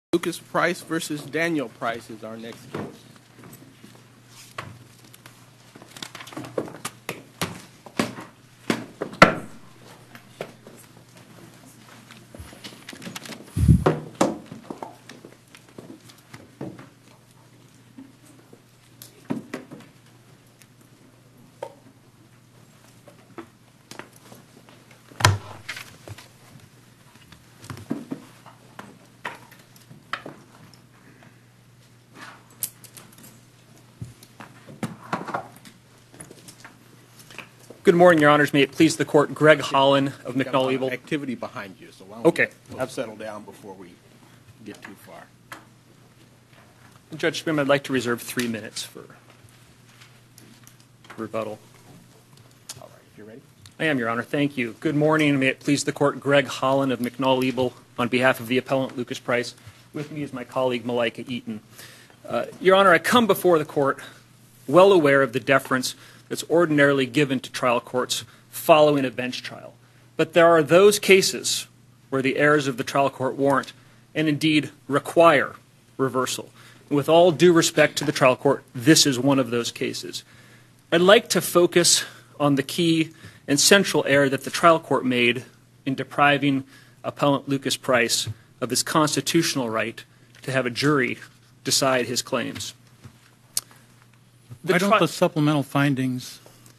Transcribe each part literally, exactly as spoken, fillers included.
Lucas Price versus Daniel Price is our next case. Good morning, Your Honors. May it please the Court, Greg Holland of McNall-Ebel. Activity behind you, so why don't Okay. we we'll settle down before we get too far. Judge Spim, I'd like to reserve three minutes for rebuttal. All right, if you're ready. I am, Your Honor. Thank you. Good morning, and may it please the Court, Greg Holland of McNall-Ebel, on behalf of the appellant Lucas Price. With me is my colleague Malika Eaton. Uh, Your Honor, I come before the Court well aware of the deference that's ordinarily given to trial courts following a bench trial. But there are those cases where the errors of the trial court warrant and indeed require reversal. With all due respect to the trial court, this is one of those cases. I'd like to focus on the key and central error that the trial court made in depriving appellant Lucas Price of his constitutional right to have a jury decide his claims. The Why don't the supplemental findings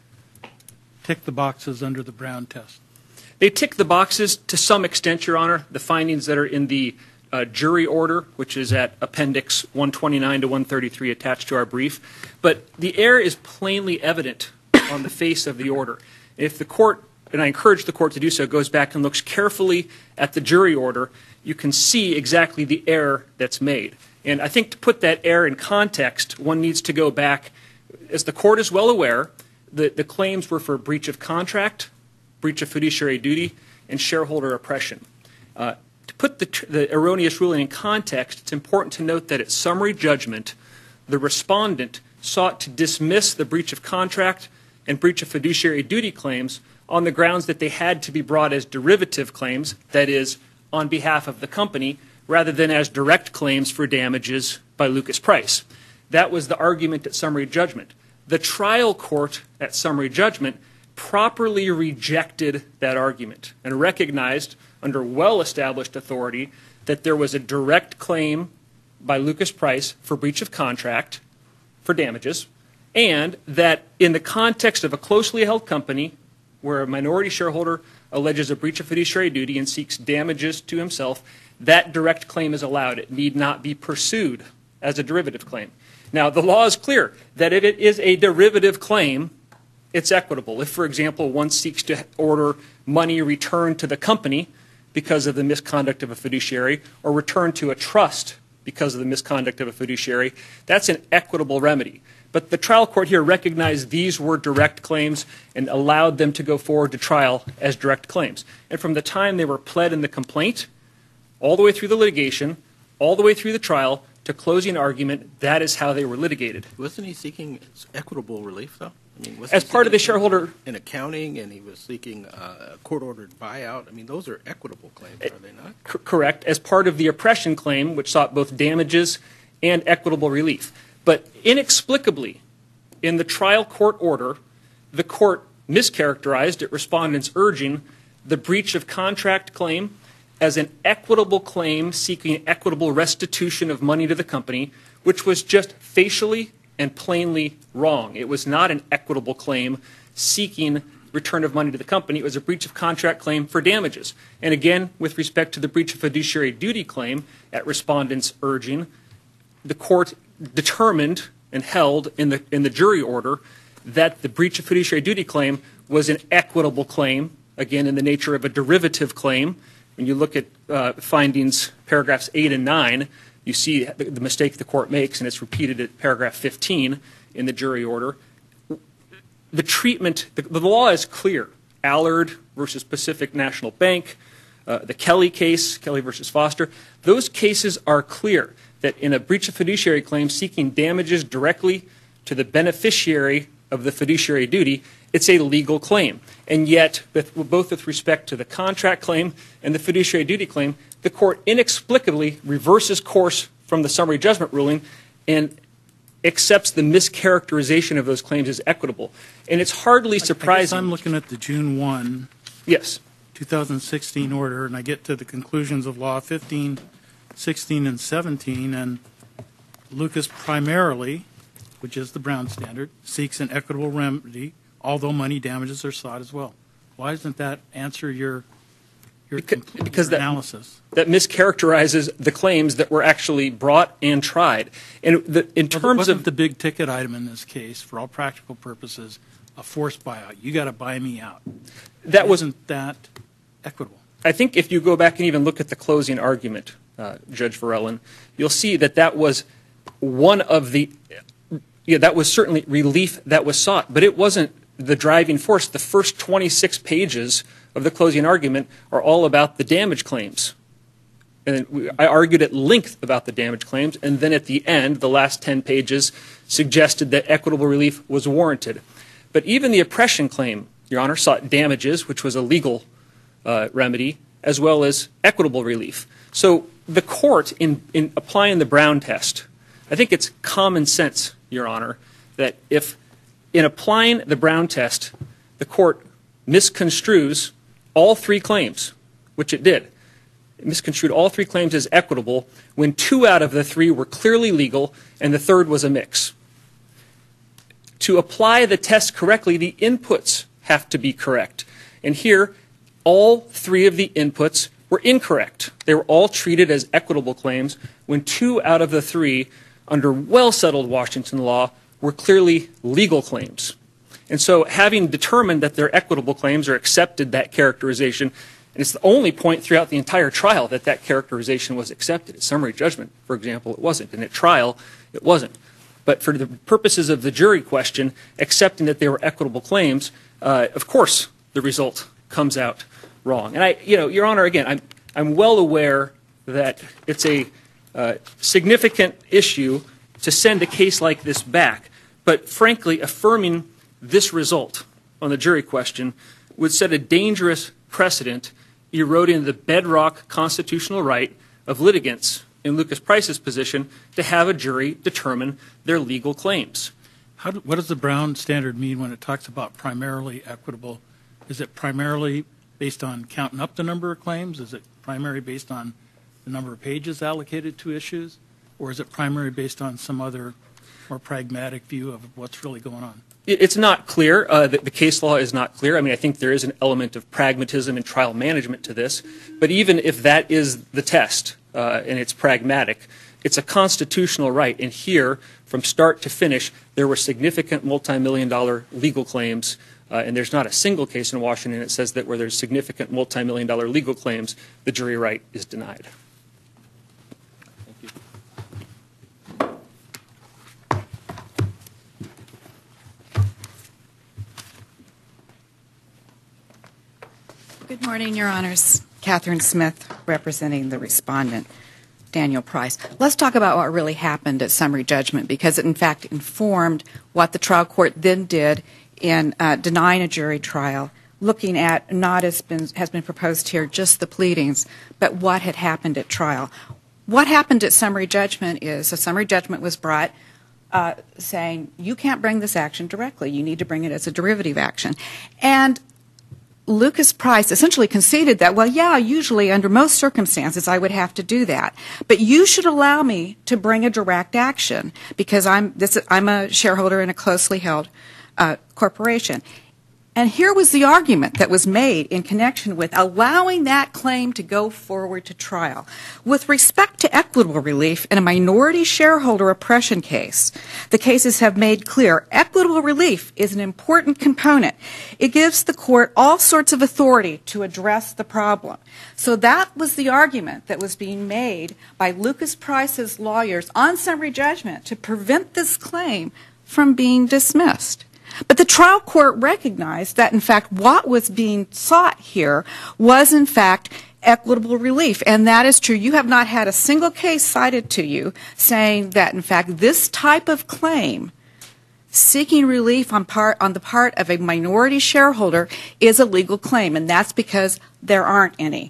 tick the boxes under the Brown test? They tick the boxes to some extent, Your Honor. The findings that are in the uh, jury order, which is at Appendix one twenty-nine to one thirty-three attached to our brief. But the error is plainly evident on the face of the order. If the court, and I encourage the court to do so, goes back and looks carefully at the jury order, you can see exactly the error that's made. And I think to put that error in context, one needs to go back. As the court is well aware, the, the claims were for breach of contract, breach of fiduciary duty, and shareholder oppression. Uh, to put the, the erroneous ruling in context, it's important to note that at summary judgment, the respondent sought to dismiss the breach of contract and breach of fiduciary duty claims on the grounds that they had to be brought as derivative claims, that is, on behalf of the company, rather than as direct claims for damages by Lucas Price. That was the argument at summary judgment. The trial court at summary judgment properly rejected that argument and recognized under well-established authority that there was a direct claim by Lucas Price for breach of contract for damages, and that in the context of a closely held company where a minority shareholder alleges a breach of fiduciary duty and seeks damages to himself, that direct claim is allowed. It need not be pursued as a derivative claim. Now, the law is clear that if it is a derivative claim, it's equitable. If, for example, one seeks to order money returned to the company because of the misconduct of a fiduciary or returned to a trust because of the misconduct of a fiduciary, that's an equitable remedy. But the trial court here recognized these were direct claims and allowed them to go forward to trial as direct claims. And from the time they were pled in the complaint, all the way through the litigation, all the way through the trial, to closing argument, that is how they were litigated. Wasn't he seeking equitable relief, though? I mean, was As part of the shareholder... in accounting, and he was seeking uh, a court-ordered buyout. I mean, those are equitable claims, are they not? C- correct. As part of the oppression claim, which sought both damages and equitable relief. But inexplicably, in the trial court order, the court mischaracterized at respondents' urging the breach of contract claim as an equitable claim seeking equitable restitution of money to the company, which was just facially and plainly wrong. It was not an equitable claim seeking return of money to the company. It was a breach of contract claim for damages. And again, with respect to the breach of fiduciary duty claim at respondents' urging, the court determined and held in the, in the jury order that the breach of fiduciary duty claim was an equitable claim, again, in the nature of a derivative claim. When you look at uh, findings, paragraphs eight and nine, you see the, the mistake the court makes, and it's repeated at paragraph fifteen in the jury order. The treatment, the, the law is clear. Allard versus Pacific National Bank, uh, the Kelly case, Kelly versus Foster, those cases are clear that in a breach of fiduciary claim seeking damages directly to the beneficiary of the fiduciary duty, it's a legal claim. And yet, with, both with respect to the contract claim and the fiduciary duty claim, the court inexplicably reverses course from the summary judgment ruling and accepts the mischaracterization of those claims as equitable. And it's hardly surprising. I guess I'm looking at the June first, yes, two thousand sixteen order, and I get to the conclusions of law fifteen, sixteen, and seventeen, and Lucas primarily, which is the Brown standard, seeks an equitable remedy, although money damages are sought as well. Why doesn't that answer your your, because, because your that, analysis? That mischaracterizes the claims that were actually brought and tried. And the, in terms well, wasn't of the big ticket item in this case, for all practical purposes, a forced buyout? You got to buy me out. That wasn't that equitable. I think if you go back and even look at the closing argument, uh, Judge Varellen, you'll see that that was one of the, yeah, that was certainly relief that was sought, but it wasn't the driving force. The first twenty-six pages of the closing argument are all about the damage claims. And we, I argued at length about the damage claims, and then at the end, the last ten pages suggested that equitable relief was warranted. But even the oppression claim, Your Honor, sought damages, which was a legal uh, remedy, as well as equitable relief. So the court, in, in applying the Brown test, I think it's common sense, Your Honor, that if in applying the Brown test, the court misconstrues all three claims, which it did. It misconstrued all three claims as equitable when two out of the three were clearly legal and the third was a mix. To apply the test correctly, the inputs have to be correct. And here, all three of the inputs were incorrect. They were all treated as equitable claims when two out of the three, under well-settled Washington law, were clearly legal claims. And so having determined that they're equitable claims or accepted that characterization, and it's the only point throughout the entire trial that that characterization was accepted. At summary judgment, for example, it wasn't. And at trial, it wasn't. But for the purposes of the jury question, accepting that they were equitable claims, uh, of course the result comes out wrong. And I, you know, Your Honor, again, I'm, I'm well aware that it's a uh, significant issue to send a case like this back. But frankly, affirming this result on the jury question would set a dangerous precedent, eroding the bedrock constitutional right of litigants in Lucas Price's position to have a jury determine their legal claims. How do, what does the Brown standard mean when it talks about primarily equitable? Is it primarily based on counting up the number of claims? Is it primary based on the number of pages allocated to issues? Or is it primary based on some other more pragmatic view of what's really going on? It's not clear. Uh, the, the case law is not clear. I mean, I think there is an element of pragmatism and trial management to this. But even if that is the test uh, and it's pragmatic, it's a constitutional right. And here, from start to finish, there were significant multi-million dollar legal claims. Uh, and there's not a single case in Washington that says that where there's significant multi-million dollar legal claims, the jury right is denied. Good morning, Your Honors. Catherine Smith, representing the respondent, Daniel Price. Let's talk about what really happened at summary judgment, because it, in fact, informed what the trial court then did in uh, denying a jury trial, looking at not as been, has been proposed here, just the pleadings, but what had happened at trial. What happened at summary judgment is a summary judgment was brought uh, saying, you can't bring this action directly. You need to bring it as a derivative action. And Lucas Price essentially conceded that, well, yeah, usually under most circumstances I would have to do that, but you should allow me to bring a direct action because I'm this I'm a shareholder in a closely held uh, corporation. And here was the argument that was made in connection with allowing that claim to go forward to trial. With respect to equitable relief in a minority shareholder oppression case, the cases have made clear equitable relief is an important component. It gives the court all sorts of authority to address the problem. So that was the argument that was being made by Lucas Price's lawyers on summary judgment to prevent this claim from being dismissed. But the trial court recognized that, in fact, what was being sought here was, in fact, equitable relief. And that is true. You have not had a single case cited to you saying that, in fact, this type of claim, seeking relief on, part, on the part of a minority shareholder, is a legal claim. And that's because there aren't any.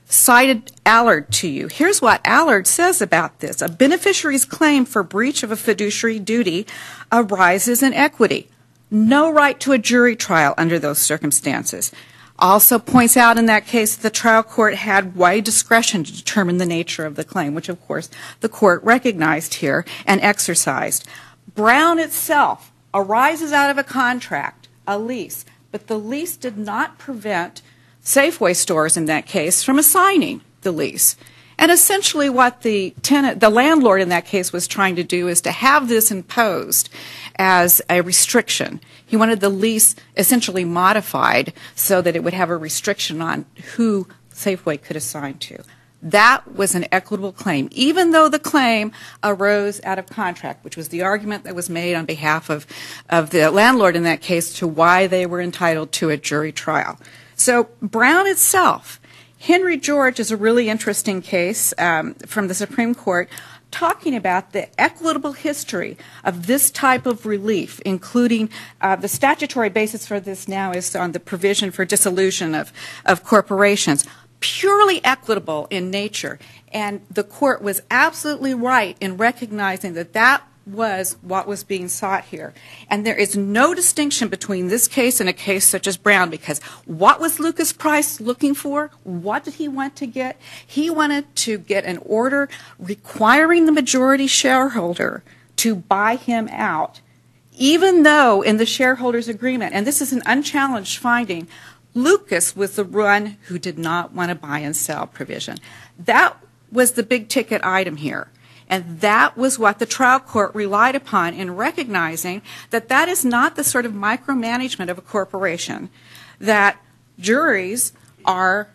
cited Allard to you. Here's what Allard says about this. A beneficiary's claim for breach of a fiduciary duty arises in equity. No right to a jury trial under those circumstances. Also points out in that case the trial court had wide discretion to determine the nature of the claim, which of course the court recognized here and exercised. Brown itself arises out of a contract, a lease, but the lease did not prevent Safeway stores in that case from assigning the lease. And essentially what the tenant, the landlord in that case was trying to do is to have this imposed as a restriction. He wanted the lease essentially modified so that it would have a restriction on who Safeway could assign to. That was an equitable claim, even though the claim arose out of contract, which was the argument that was made on behalf of, of the landlord in that case to why they were entitled to a jury trial. So Brown itself, Henry George is a really interesting case um, from the Supreme Court talking about the equitable history of this type of relief, including uh, the statutory basis for this now is on the provision for dissolution of, of corporations, purely equitable in nature. And the court was absolutely right in recognizing that that was what was being sought here. And there is no distinction between this case and a case such as Brown, because what was Lucas Price looking for? What did he want to get? He wanted to get an order requiring the majority shareholder to buy him out, even though in the shareholders' agreement, and this is an unchallenged finding, Lucas was the one who did not want a buy and sell provision. That was the big ticket item here. And that was what the trial court relied upon in recognizing that that is not the sort of micromanagement of a corporation that juries are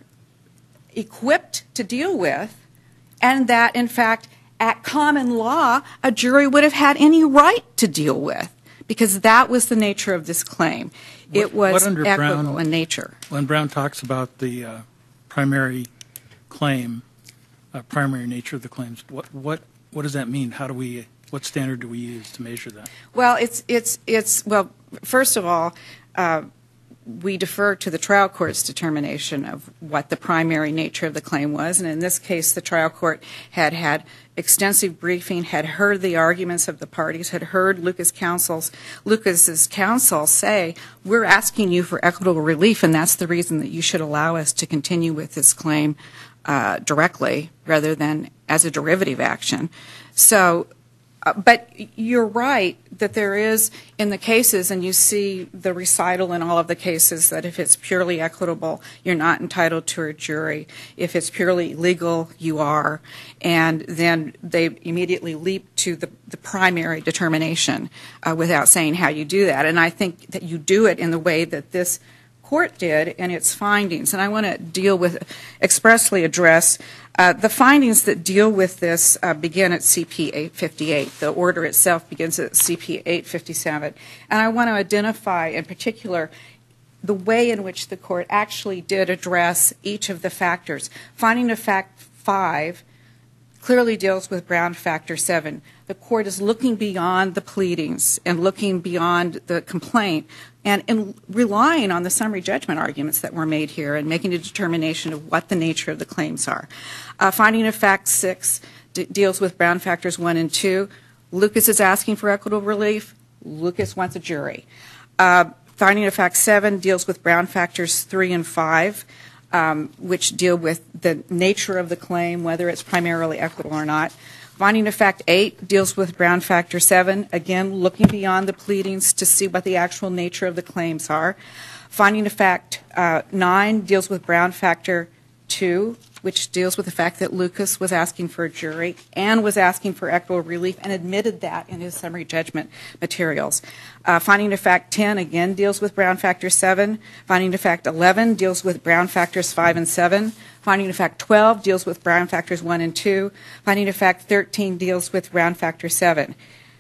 equipped to deal with, and that, in fact, at common law, a jury would have had any right to deal with, because that was the nature of this claim. What, it was what under equitable Brown, in nature. When Brown talks about the uh, primary claim, uh, primary nature of the claims, what what what does that mean? How do we? What standard do we use to measure that? Well, it's it's it's well. First of all, uh, we defer to the trial court's determination of what the primary nature of the claim was, and in this case, the trial court had had extensive briefing, had heard the arguments of the parties, had heard Lucas counsel's Lucas's counsel say, "We're asking you for equitable relief, and that's the reason that you should allow us to continue with this claim uh, directly rather than as a derivative action." So. Uh, but you're right that there is, in the cases, and you see the recital in all of the cases, that if it's purely equitable, you're not entitled to a jury. If it's purely legal, you are. And then they immediately leap to the, the primary determination uh, without saying how you do that. And I think that you do it in the way that this court did in its findings. And I want to deal with, expressly address Uh, the findings that deal with this uh, begin at C P eight fifty-eight. The order itself begins at C P eight fifty-seven. And I want to identify in particular the way in which the court actually did address each of the factors. Finding of fact five clearly deals with Brown factor seven. The court is looking beyond the pleadings and looking beyond the complaint and, and relying on the summary judgment arguments that were made here and making a determination of what the nature of the claims are. Uh, finding of fact six d- deals with Brown factors one and two. Lucas is asking for equitable relief. Lucas wants a jury. Uh, finding of fact seven deals with Brown factors three and five. Um, which deal with the nature of the claim, whether it's primarily equitable or not. Finding of fact eight deals with Brown factor seven, again, looking beyond the pleadings to see what the actual nature of the claims are. Finding of fact uh, nine deals with Brown factor two, which deals with the fact that Lucas was asking for a jury and was asking for equitable relief and admitted that in his summary judgment materials. Uh, finding of fact ten, again, deals with Brown factor seven. Finding of fact eleven deals with Brown factors five and seven. Finding of fact twelve deals with Brown factors one and two. Finding of fact thirteen deals with Brown factor seven.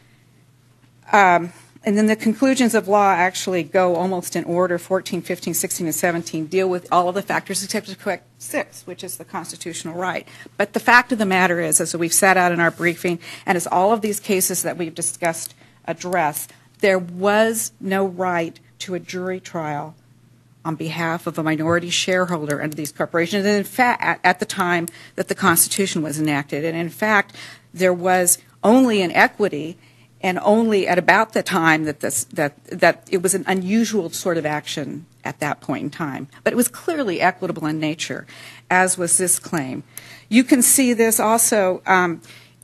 Um, And then the conclusions of law actually go almost in order. fourteen, fifteen, sixteen, and seventeen deal with all of the factors except for correct six, which is the constitutional right. But the fact of the matter is, as we've set out in our briefing, and as all of these cases that we've discussed address, there was no right to a jury trial on behalf of a minority shareholder under these corporations, and in fact, at, at the time that the Constitution was enacted. And in fact, there was only an equity, and only at about the time that this that that it was an unusual sort of action at that point in time. But it was clearly equitable in nature, as was this claim. You can see this also um,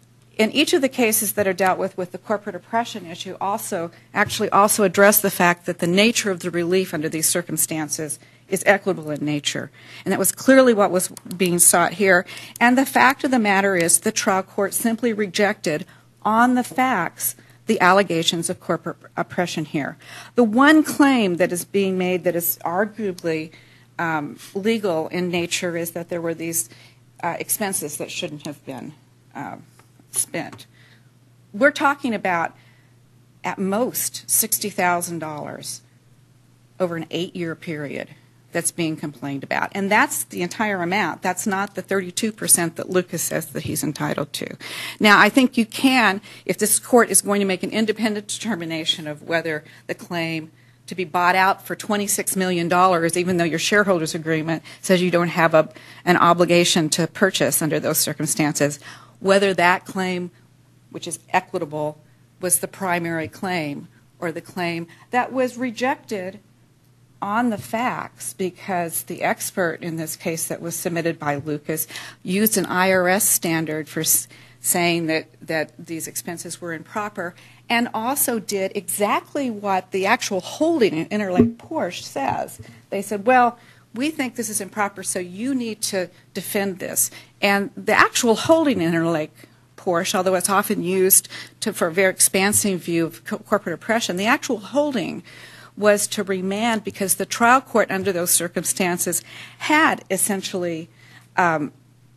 in each of the cases that are dealt with with the corporate oppression issue. Also, actually, also address the fact that the nature of the relief under these circumstances is equitable in nature, and that was clearly what was being sought here. And the fact of the matter is, the trial court simply rejected, on the facts, the allegations of corporate oppression here. The one claim that is being made that is arguably um, legal in nature is that there were these uh, expenses that shouldn't have been uh, spent. We're talking about, at most, sixty thousand dollars over an eight-year period that's being complained about. And that's the entire amount. That's not the thirty-two percent that Lucas says that he's entitled to. Now, I think you can, if this court is going to make an independent determination of whether the claim to be bought out for twenty-six million dollars, even though your shareholders agreement says you don't have a, an obligation to purchase under those circumstances, whether that claim, which is equitable, was the primary claim or the claim that was rejected on the facts, because the expert in this case that was submitted by Lucas used an I R S standard for s- saying that, that these expenses were improper, and also did exactly what the actual holding in Interlake Porsche says. They said, well, we think this is improper, so you need to defend this. And the actual holding in Interlake Porsche, although it's often used to, for a very expansive view of co- corporate oppression, the actual holding was to remand because the trial court under those circumstances had essentially um,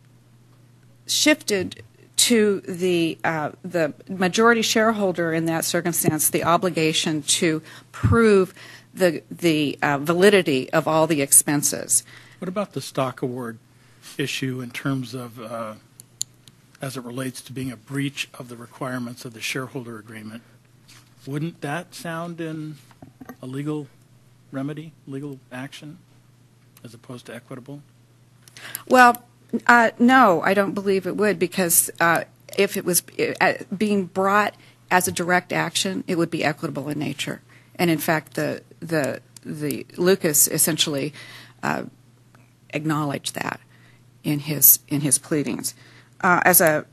shifted to the uh, the majority shareholder in that circumstance the obligation to prove the the uh, validity of all the expenses. What about the stock award issue in terms of, uh, as it relates to being a breach of the requirements of the shareholder agreement? Wouldn't that sound in a legal remedy, legal action, as opposed to equitable? Well, uh, no, I don't believe it would, because uh, if it was uh, being brought as a direct action, it would be equitable in nature. And in fact, the the the Lucas essentially uh, acknowledged that in his in his pleadings. Uh, as a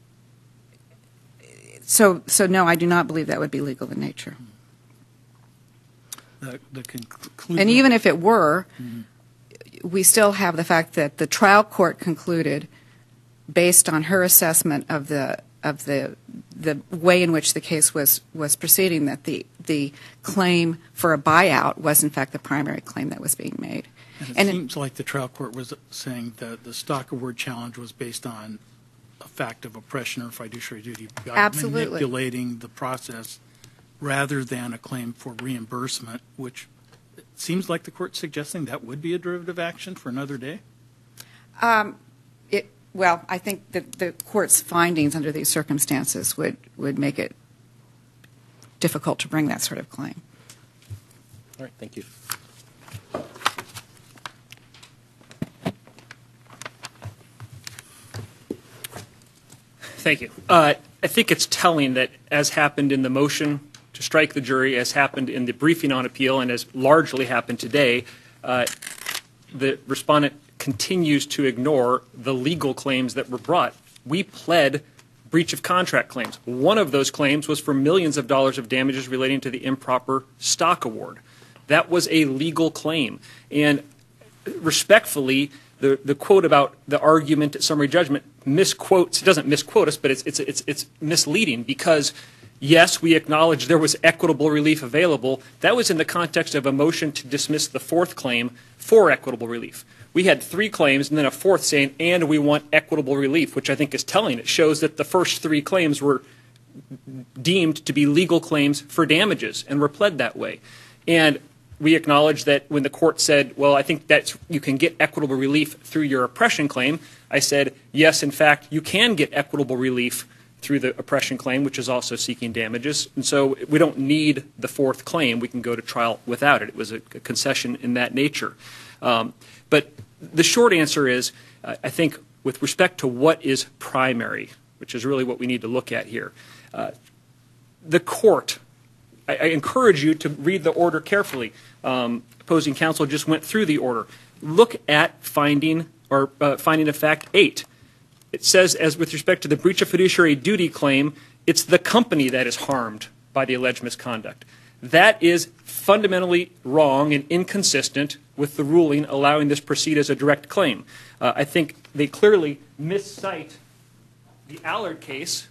so so no, I do not believe that would be legal in nature. The, the conclusion. And even if it were, mm-hmm. we still have the fact that the trial court concluded, based on her assessment of the of the the way in which the case was was proceeding, that the the claim for a buyout was in fact the primary claim that was being made. And it and seems it, like the trial court was saying that the stock award challenge was based on a fact of oppression or fiduciary duty by absolutely. manipulating the process, rather than a claim for reimbursement, which it seems like the court's suggesting that would be a derivative action for another day? Um, it, well, I think that the court's findings under these circumstances would, would make it difficult to bring that sort of claim. All right, thank you. Thank you. Uh, I think it's telling that, as happened in the motion to strike the jury, as happened in the briefing on appeal, and as largely happened today, uh, the respondent continues to ignore the legal claims that were brought. We pled breach of contract claims. One of those claims was for millions of dollars of damages relating to the improper stock award. That was a legal claim. And respectfully, the, the quote about the argument at summary judgment misquotes, it doesn't misquote us, but it's, it's, it's, it's misleading, because yes, we acknowledge there was equitable relief available. That was in the context of a motion to dismiss the fourth claim for equitable relief. We had three claims and then a fourth saying, and we want equitable relief, which I think is telling. It shows that the first three claims were deemed to be legal claims for damages and were pled that way. And we acknowledge that when the court said, well, I think that you can get equitable relief through your oppression claim, I said, yes, in fact, you can get equitable relief through the oppression claim, which is also seeking damages. And so we don't need the fourth claim. We can go to trial without it. It was a, a concession in that nature. Um, but the short answer is, uh, I think, with respect to what is primary, which is really what we need to look at here, uh, the court, I, I encourage you to read the order carefully. Um, opposing counsel just went through the order. Look at finding or uh, finding of fact eight. It says, as with respect to the breach of fiduciary duty claim, it's the company that is harmed by the alleged misconduct. That is fundamentally wrong and inconsistent with the ruling allowing this proceed as a direct claim. Uh, I think they clearly miscite the Allard case.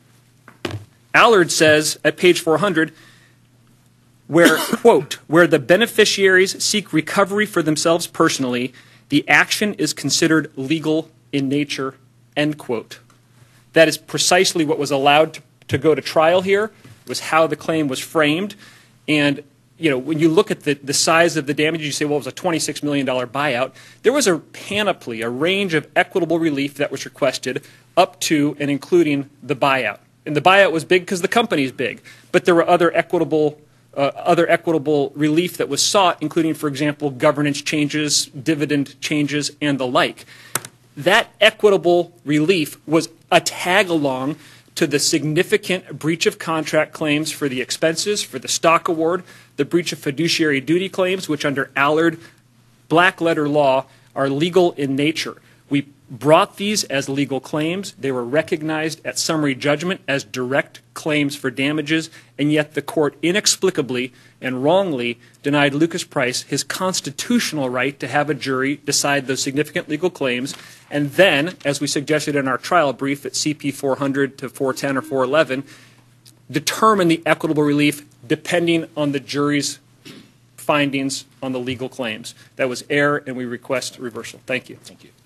Allard says at page four hundred, where, quote, where the beneficiaries seek recovery for themselves personally, the action is considered legal in nature, end quote. That is precisely what was allowed to, to go to trial here, was how the claim was framed. And, you know, when you look at the, the size of the damage, you say, well, it was a twenty-six million dollars buyout. There was a panoply, a range of equitable relief that was requested up to and including the buyout. And the buyout was big because the company's big. But there were other equitable Uh, other equitable relief that was sought, including, for example, governance changes, dividend changes, and the like. That equitable relief was a tag-along to the significant breach of contract claims for the expenses, for the stock award, the breach of fiduciary duty claims, which under Allard black-letter law are legal in nature. We brought these as legal claims. They were recognized at summary judgment as direct claims for damages, and yet the court inexplicably and wrongly denied Lucas Price his constitutional right to have a jury decide those significant legal claims, and then, as we suggested in our trial brief at C P four hundred to four ten or four eleven, determine the equitable relief depending on the jury's findings on the legal claims. That was error, and we request reversal. Thank you. Thank you.